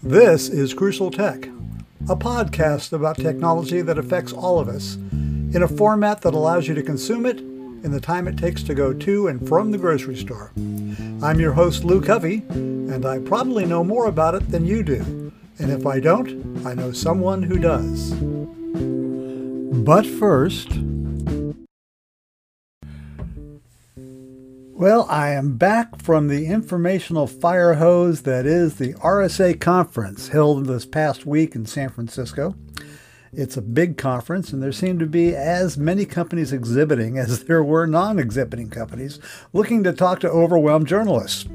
This is Crucial Tech, a podcast about technology that affects all of us in a format that allows you to consume it in the time it takes to go to and from the grocery store. I'm your host, Lou Covey, and I probably know more about it than you do. And if I don't, I know someone who does. But first, well, I am back from the informational fire hose that is the RSA conference held this past week in San Francisco. It's a big conference, and there seem to be as many companies exhibiting as there were non-exhibiting companies looking to talk to overwhelmed journalists.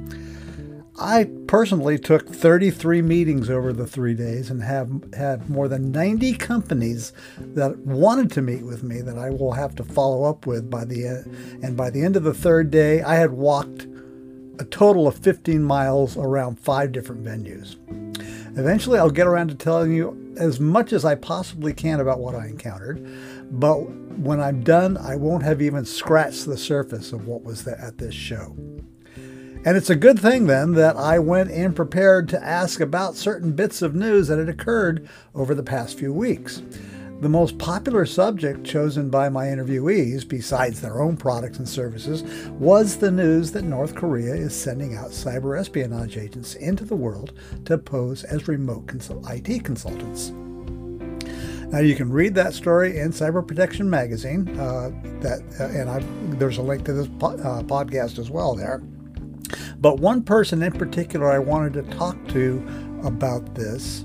I personally took 33 meetings over the 3 days and have had more than 90 companies that wanted to meet with me that I will have to follow up with by the end. And by the end of the third day, I had walked a total of 15 miles around 5 different venues. Eventually, I'll get around to telling you as much as I possibly can about what I encountered, but when I'm done, I won't have even scratched the surface of what was at this show. And it's a good thing, then, that I went in prepared to ask about certain bits of news that had occurred over the past few weeks. The most popular subject chosen by my interviewees, besides their own products and services, was the news that North Korea is sending out cyber espionage agents into the world to pose as remote IT consultants. Now, you can read that story in Cyber Protection Magazine, there's a link to this podcast as well there. But one person in particular I wanted to talk to about this,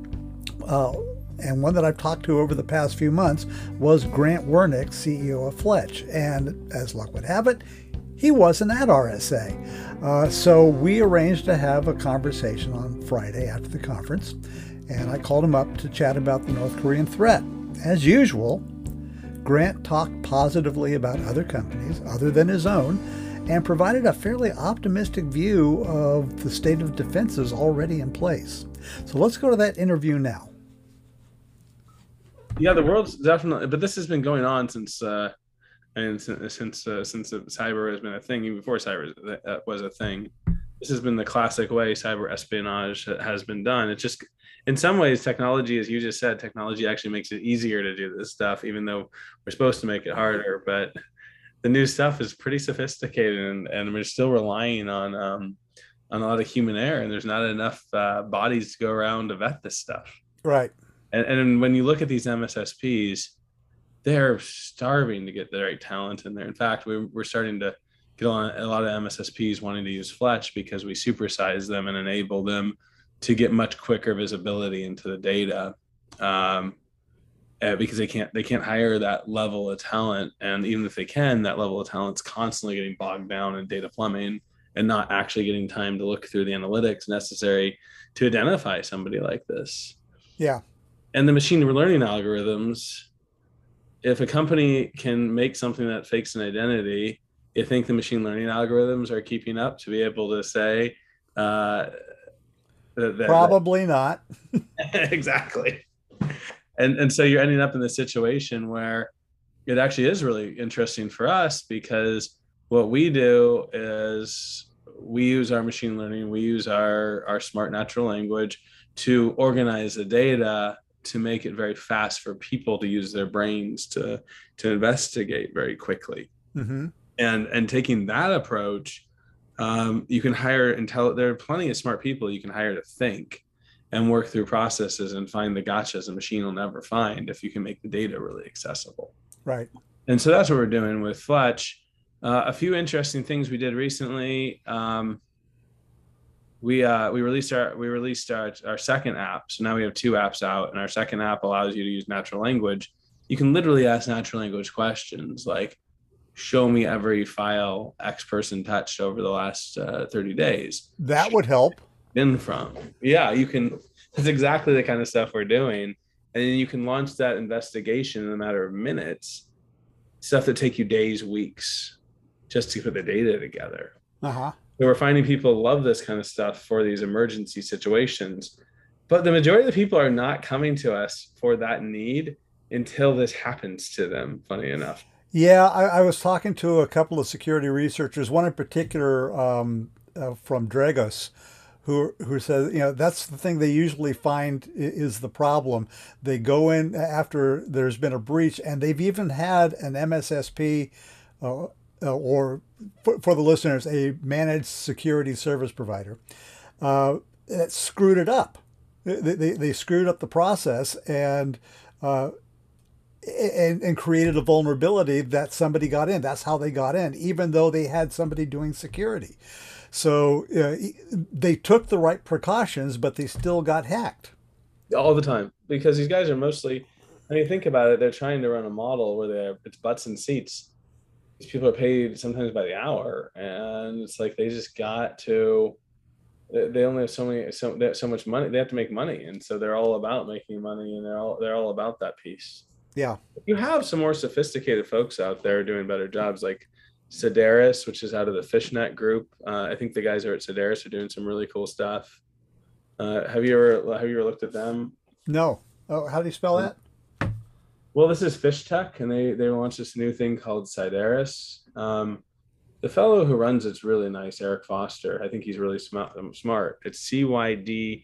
and one that I've talked to over the past few months, was Grant Wernick, CEO of Fletch. And as luck would have it, he wasn't at RSA. So we arranged to have a conversation on Friday after the conference, and I called him up to chat about the North Korean threat. As usual, Grant talked positively about other companies other than his own, and provided a fairly optimistic view of the state of defenses already in place. So let's go to that interview now. Yeah, the world's definitely, but this has been going on since cyber has been a thing. Even before cyber was a thing, this has been the classic way cyber espionage has been done. It's just, in some ways, technology, as you just said, technology actually makes it easier to do this stuff, even though we're supposed to make it harder. But the new stuff is pretty sophisticated, and we're still relying on a lot of human error, and there's not enough bodies to go around to vet this stuff. Right. And when you look at these MSSPs, they're starving to get the right talent in there. In fact, we're starting to get on a lot of MSSPs wanting to use Fletch because we supersize them and enable them to get much quicker visibility into the data. Because they can't hire that level of talent, and even if they can, that level of talent's constantly getting bogged down in data plumbing and not actually getting time to look through the analytics necessary to identify somebody like this. Yeah. And the machine learning algorithms, if a company can make something that fakes an identity, you think the machine learning algorithms are keeping up to be able to say probably not. Exactly. And so you're ending up in this situation where it actually is really interesting for us, because what we do is we use our machine learning, we use our smart natural language to organize the data to make it very fast for people to use their brains to investigate very quickly. Mm-hmm. And taking that approach, you can hire there are plenty of smart people you can hire to think and work through processes and find the gotchas a machine will never find if you can make the data really accessible. Right. And so that's what we're doing with Fletch. A few interesting things we did recently. We released our second app. So now we have 2 apps out, and our second app allows you to use natural language. You can literally ask natural language questions like, show me every file X person touched over the last 30 days. That would help. Been from. Yeah, you can. That's exactly the kind of stuff we're doing. And you can launch that investigation in a matter of minutes, stuff that take you days, weeks, just to put the data together. Uh-huh. So we're finding people love this kind of stuff for these emergency situations. But the majority of the people are not coming to us for that need until this happens to them, funny enough. Yeah, I was talking to a couple of security researchers, one in particular from Dragos, who says, that's the thing they usually find is the problem. They go in after there's been a breach, and they've even had an MSSP, or for the listeners, a managed security service provider, that screwed it up. They screwed up the process uh, and created a vulnerability that somebody got in. That's how they got in, even though they had somebody doing security. So they took the right precautions, but they still got hacked. all the time, because these guys are mostly, I mean, think about it, they're trying to run a model where it's butts and seats. These people are paid sometimes by the hour, and it's like they just got to, they only have they have so much money, they have to make money, and so they're all about making money, and they're all about that piece. Yeah. You have some more sophisticated folks out there doing better jobs, like Sedaris, which is out of the Fishnet group. I think the guys are at Sedaris are doing some really cool stuff. Have you ever looked at them? No. Oh, how do you spell that? Well, this is Fish Tech, and they launched this new thing called Sideris. The fellow who runs it's really nice, Eric Foster. I think he's really smart. It's Cyderes.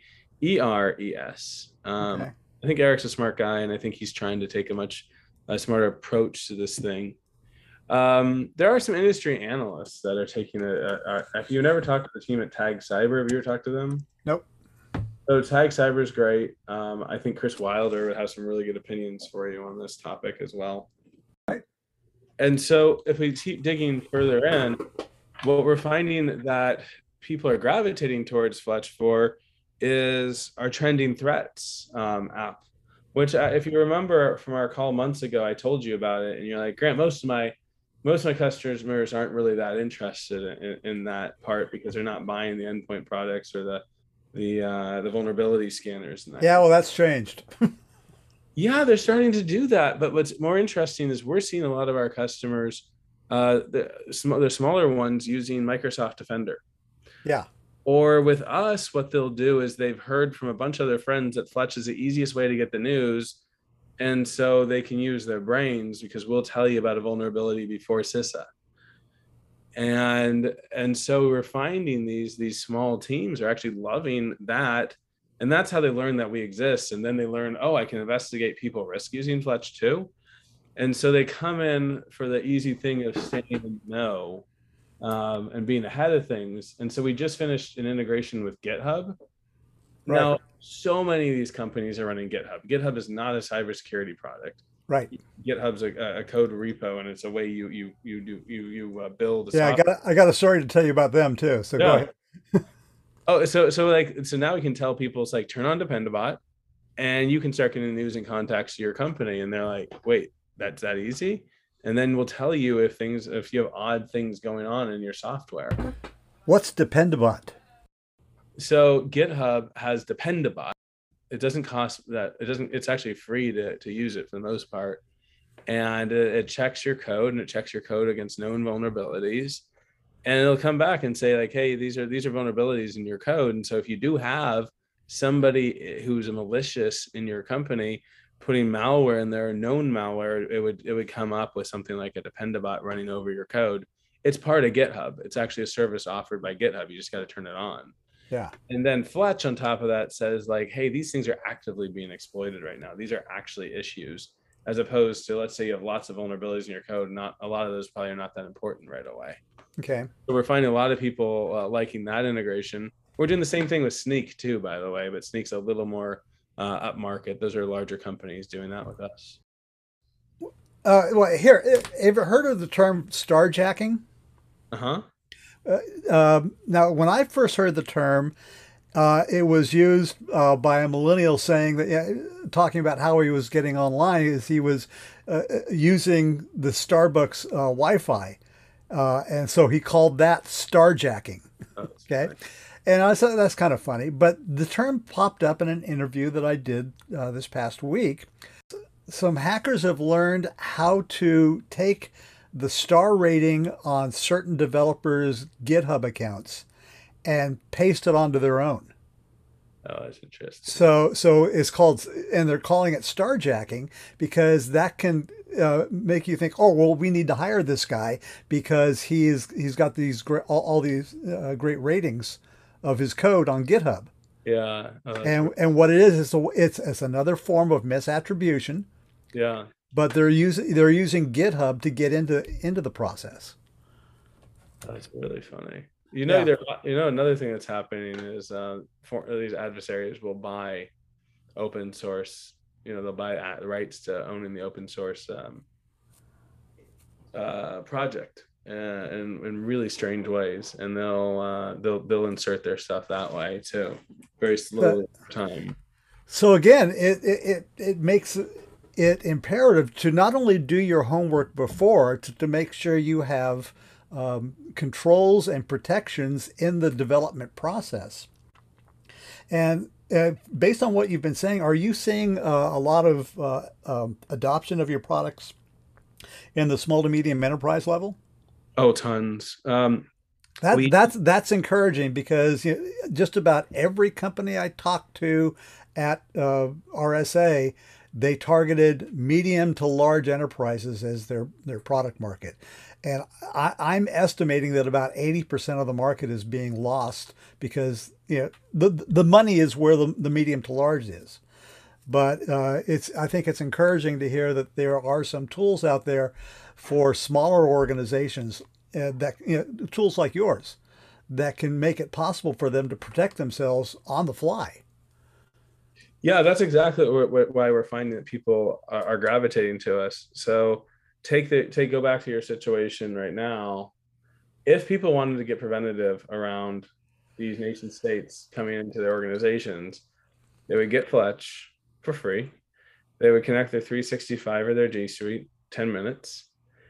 Okay. I think Eric's a smart guy, and I think he's trying to take a much smarter approach to this thing. There are some industry analysts that are taking if you've never talked to the team at Tag Cyber, have you ever talked to them? Nope. So Tag Cyber is great. I think Chris Wilder would have some really good opinions for you on this topic as well. Right. And so if we keep digging further in, what we're finding that people are gravitating towards Fletch for is our trending threats app, which if you remember from our call months ago, I told you about it, and you're like, Grant, most of my customers aren't really that interested in that part because they're not buying the endpoint products or the vulnerability scanners. And that. Yeah, well, that's changed. Yeah, they're starting to do that. But what's more interesting is we're seeing a lot of our customers, the smaller ones, using Microsoft Defender. Yeah. Or with us, what they'll do is they've heard from a bunch of their friends that Fletch is the easiest way to get the news. And so they can use their brains because we'll tell you about a vulnerability before CISA. And so we're finding these small teams are actually loving that. And that's how they learn that we exist. And then they learn, oh, I can investigate people risk using Fletch too. And so they come in for the easy thing of saying no. And being ahead of things. And so we just finished an integration with GitHub. Right. Now, so many of these companies are running GitHub. GitHub is not a cybersecurity product. Right. GitHub's a code repo, and it's a way you build. Yeah, I got a story to tell you about them too. So go ahead. Oh, so now we can tell people it's like turn on Dependabot, and you can start getting news and contacts to your company, and they're like, wait, that's that easy? And then we'll tell you if you have odd things going on in your software. What's Dependabot? So GitHub has Dependabot. It doesn't cost that. It's actually free to use it for the most part. And it checks your code, and it checks your code against known vulnerabilities. And it'll come back and say like, hey, these are vulnerabilities in your code. And so if you do have somebody who's a malicious in your company, putting malware in there, known malware, it would come up with something like a Dependabot running over your code. It's part of GitHub. It's actually a service offered by GitHub. You just got to turn it on. Yeah. And then Fletch on top of that says like, hey, these things are actively being exploited right now. These are actually issues, as opposed to, let's say you have lots of vulnerabilities in your code. Not a lot of those probably are not that important right away. Okay. So we're finding a lot of people liking that integration. We're doing the same thing with Snyk too, by the way, but Snyk's a little more up market. Those are larger companies doing that with us. Well, here, have you ever heard of the term starjacking? Uh-huh. Now, when I first heard the term, it was used by a millennial saying that, talking about how he was getting online, is he was using the Starbucks Wi-Fi, and so he called that starjacking. Oh, okay. Funny. And I thought that's kind of funny, but the term popped up in an interview that I did this past week. Some hackers have learned how to take the star rating on certain developers' GitHub accounts and paste it onto their own. Oh, that's interesting. So it's called, and they're calling it starjacking because that can make you think, oh, well, we need to hire this guy because he's got these all these great ratings of his code on GitHub. Yeah. Oh, that's And what it is it's another form of misattribution, yeah. but they're using GitHub to get into the process. That's really funny. Yeah. Another thing that's happening is these adversaries will buy open source. They'll buy rights to owning the open source project in really strange ways, and they'll insert their stuff that way too, very That, slowly over time. so again, it makes it imperative to not only do your homework before to make sure you have controls and protections in the development process. And based on what you've been saying, are you seeing a lot of adoption of your products in the small to medium enterprise level? Oh, tons. That We that's encouraging because just about every company I talked to at RSA, they targeted medium to large enterprises as their product market, and I'm estimating that about 80% of the market is being lost because the money is where the medium to large is. But it's I think it's encouraging to hear that there are some tools out there for smaller organizations that tools like yours that can make it possible for them to protect themselves on the fly. Yeah, that's exactly why we're finding that people are gravitating to us. So go back to your situation right now. If people wanted to get preventative around these nation states coming into their organizations, they would get Fletch for free. They would connect their 365 or their G Suite, 10 minutes.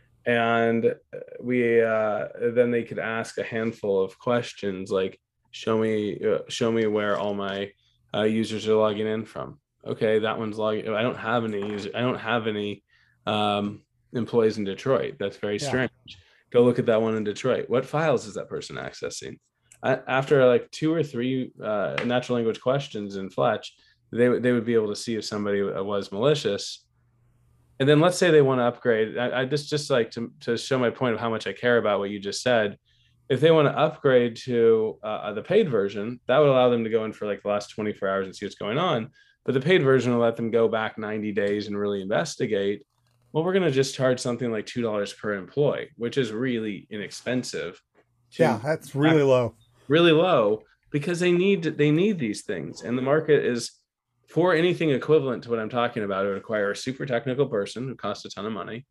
And we then they could ask a handful of questions like, show me where all my users are logging in from. Okay, that one's logging. I don't have any user. I don't have any employees in Detroit. That's very Yeah. strange. Go look at that one in Detroit. What files is that person accessing? After like two or three natural language questions in Fletch, they would be able to see if somebody was malicious. And then let's say they want to upgrade. I just like to show my point of how much I care about what you just said. If they want to upgrade to the paid version, that would allow them to go in for like the last 24 hours and see what's going on. But the paid version will let them go back 90 days and really investigate. Well, we're going to just charge something like $2 per employee, which is really inexpensive Yeah, to that's really low. really low because they need these things, and the market is for anything equivalent to what I'm talking about. It would require a super technical person who costs a ton of money,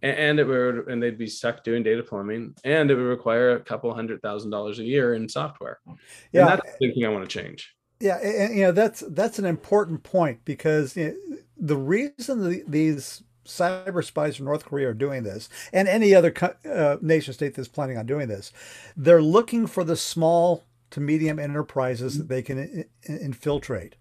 and they'd be stuck doing data plumbing, and it would require a couple $100,000 a year in software, and Yeah, that's the big thing I want to change. yeah, and that's an important point because the reason these cyber spies from North Korea are doing this, and any other nation state that's planning on doing this, they're looking for the small to medium enterprises that they can infiltrate.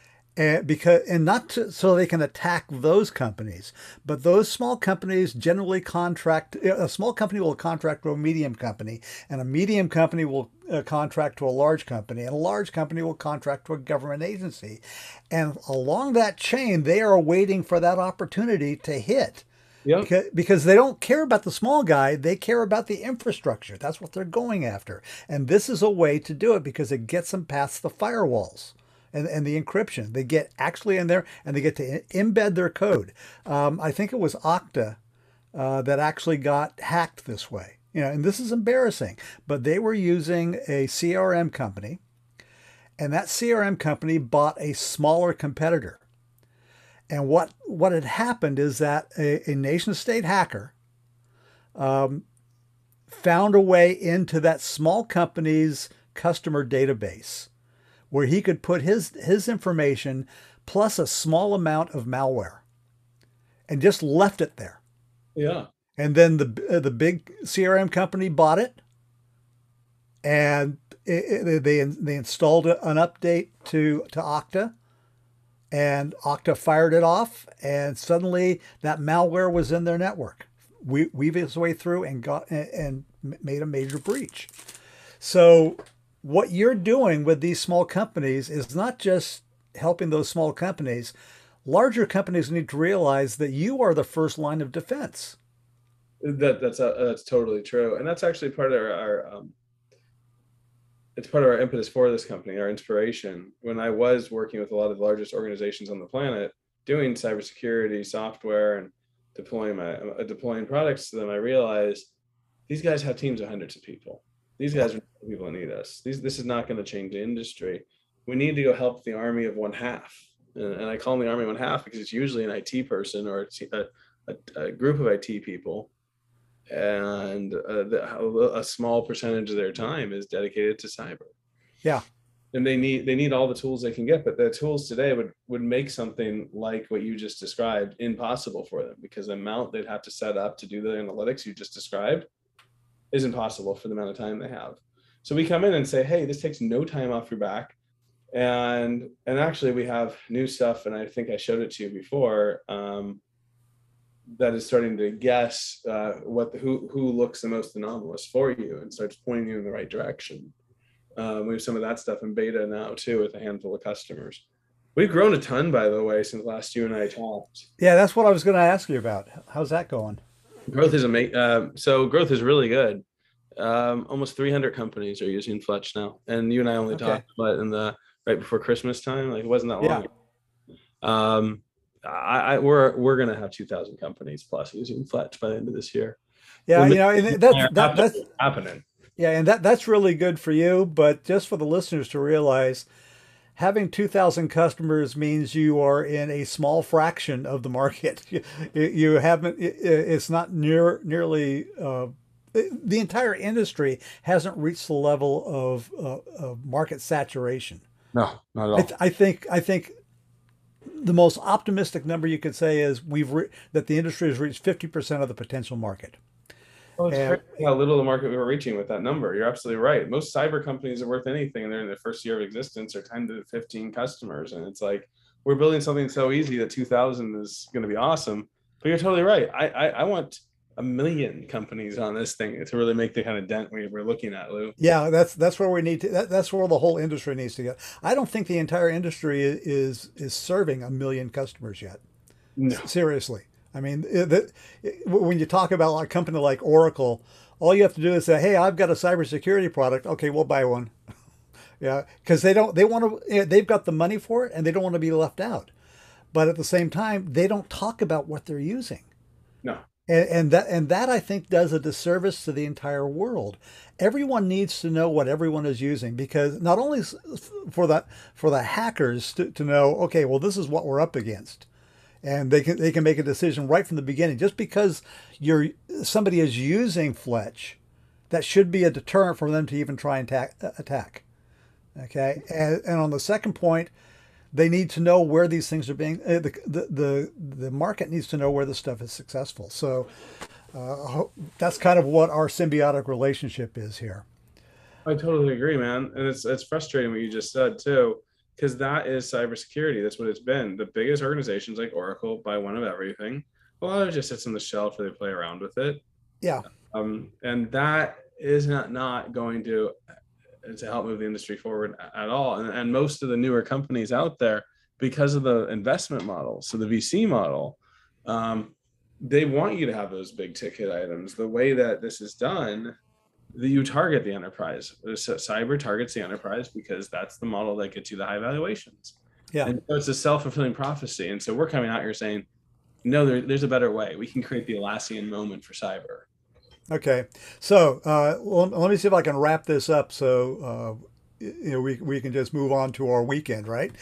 And not so they can attack those companies, but those small companies generally contract. A small company will contract to a medium company, and a medium company will contract to a large company, and a large company will contract to a government agency. And along that chain, they are waiting for that opportunity to hit. Yep. Because they don't care about the small guy, they care about the infrastructure. That's what they're going after. And this is a way to do it because it gets them past the firewalls and the encryption. They get actually in there and they get to embed their code. I think it was Okta that actually got hacked this way. And this is embarrassing, but they were using a CRM company, and that CRM company bought a smaller competitor. And what had happened is that a nation state hacker found a way into that small company's customer database where he could put his information plus a small amount of malware and just left it there. Yeah. And then the big CRM company bought it, and they installed an update to Okta, and Okta fired it off, and suddenly that malware was in their network. Weaved its way through and made a major breach. So what you're doing with these small companies is not just helping those small companies. Larger companies need to realize that you are the first line of defense. That's totally true, and that's actually part of our it's part of our impetus for this company, our inspiration. When I was working with a lot of the largest organizations on the planet, doing cybersecurity software and deploying products to them, I realized these guys have teams of hundreds of people. These guys are the people that need us. This is not going to change the industry. We need to go help the army of one half. And I call them the army of one half because it's usually an IT person or a group of IT people. And a small percentage of their time is dedicated to cyber. Yeah. And they need all the tools they can get, but the tools today would make something like what you just described impossible for them, because the amount they'd have to set up to do the analytics you just described is impossible for the amount of time they have. So we come in and say, hey, this takes no time off your back. And actually we have new stuff, and I think I showed it to you before, that is starting to guess who looks the most anomalous for you and starts pointing you in the right direction. We have some of that stuff in beta now too, with a handful of customers. We've grown a ton, by the way, since last you and I talked. Yeah, that's what I was going to ask you about. How's that going? Growth is amazing. So growth is really good. Almost 300 companies are using Fletch now, and you and I only talked about it right before Christmas time. Like, it wasn't that long ago. We're gonna have 2,000 companies plus using Fletch by the end of this year. Yeah, and that's happening. Yeah, and that's really good for you, but just for the listeners to realize, having 2,000 customers means you are in a small fraction of the market. You haven't. It's not nearly. The entire industry hasn't reached the level of market saturation. No, not at all. I think the most optimistic number you could say is that the industry has reached 50% of the potential market. Well, it's crazy how little the market we were reaching with that number. You're absolutely right. Most cyber companies are worth anything, and they're in their first year of existence or 10 to 15 customers. And it's like, we're building something so easy that 2,000 is going to be awesome. But you're totally right. I want 1 million companies on this thing to really make the kind of dent we're looking at, Lou. Yeah, that's where we need to. That's where the whole industry needs to get. I don't think the entire industry is serving 1 million customers yet. No. Seriously. I mean, when you talk about a company like Oracle, all you have to do is say, "Hey, I've got a cybersecurity product. Okay, we'll buy one." Yeah, because they've got the money for it, and they don't want to be left out. But at the same time, they don't talk about what they're using. No. And that I think does a disservice to the entire world. Everyone needs to know what everyone is using, because not only for the hackers to know, okay, well, this is what we're up against. And they can make a decision right from the beginning. Just because somebody is using Fletch, that should be a deterrent for them to even try and attack. Okay, and on the second point, they need to know where these things are being. The market needs to know where the stuff is successful. So that's kind of what our symbiotic relationship is here. I totally agree, man, and it's frustrating what you just said too. Because that is cybersecurity. That's what it's been. The biggest organizations like Oracle buy one of everything. A lot of it just sits on the shelf or they play around with it. Yeah. And that is not going to help move the industry forward at all. And most of the newer companies out there, because of the investment model, so the VC model, they want you to have those big ticket items. The way that this is done, you target the enterprise. So cyber targets the enterprise because that's the model that gets you the high valuations. Yeah. And so it's a self-fulfilling prophecy. And so we're coming out here saying, no, there's a better way. We can create the Atlassian moment for cyber. Okay. So let me see if I can wrap this up so we can just move on to our weekend, right?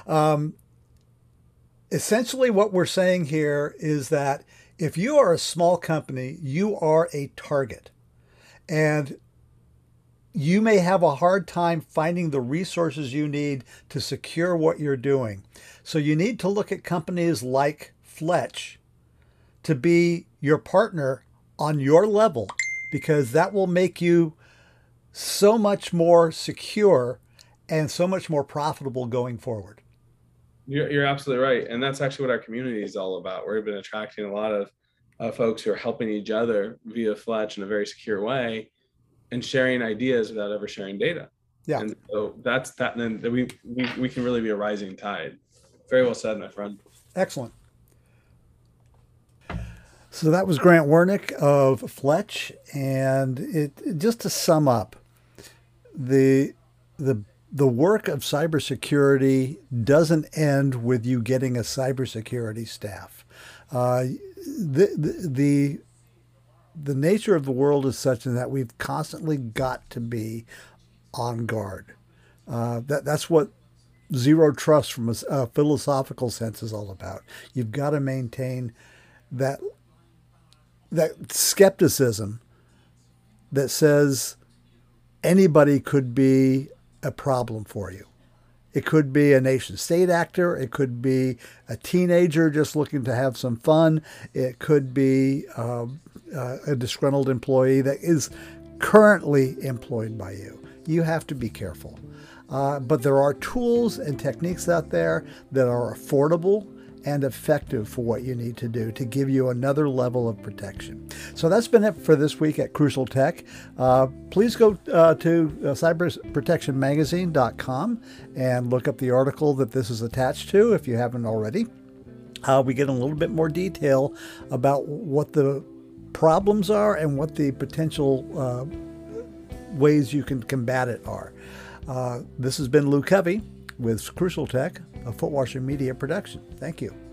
Essentially what we're saying here is that if you are a small company, you are a target. And you may have a hard time finding the resources you need to secure what you're doing. So you need to look at companies like Fletch to be your partner on your level, because that will make you so much more secure and so much more profitable going forward. You're absolutely right. And that's actually what our community is all about. We've been attracting a lot of folks who are helping each other via Fletch in a very secure way and sharing ideas without ever sharing data. Yeah. And so that's that. And then we can really be a rising tide. Very well said, my friend. Excellent. So that was Grant Wernick of Fletch. And just to sum up, the the the work of cybersecurity doesn't end with you getting a cybersecurity staff. Uh, the the nature of the world is such that we've constantly got to be on guard. That's what zero trust from a philosophical sense is all about. You've got to maintain that that skepticism that says anybody could be a problem for you. It could be a nation state actor. It could be a teenager just looking to have some fun. It could be a disgruntled employee that is currently employed by you. You have to be careful. But there are tools and techniques out there that are affordable and effective for what you need to do to give you another level of protection. So that's been it for this week at Crucial Tech. Please go to cyberprotectionmagazine.com and look up the article that this is attached to if you haven't already. We get a little bit more detail about what the problems are and what the potential ways you can combat it are. This has been Lou Covey with Crucial Tech, a Footwasher Media production. Thank you.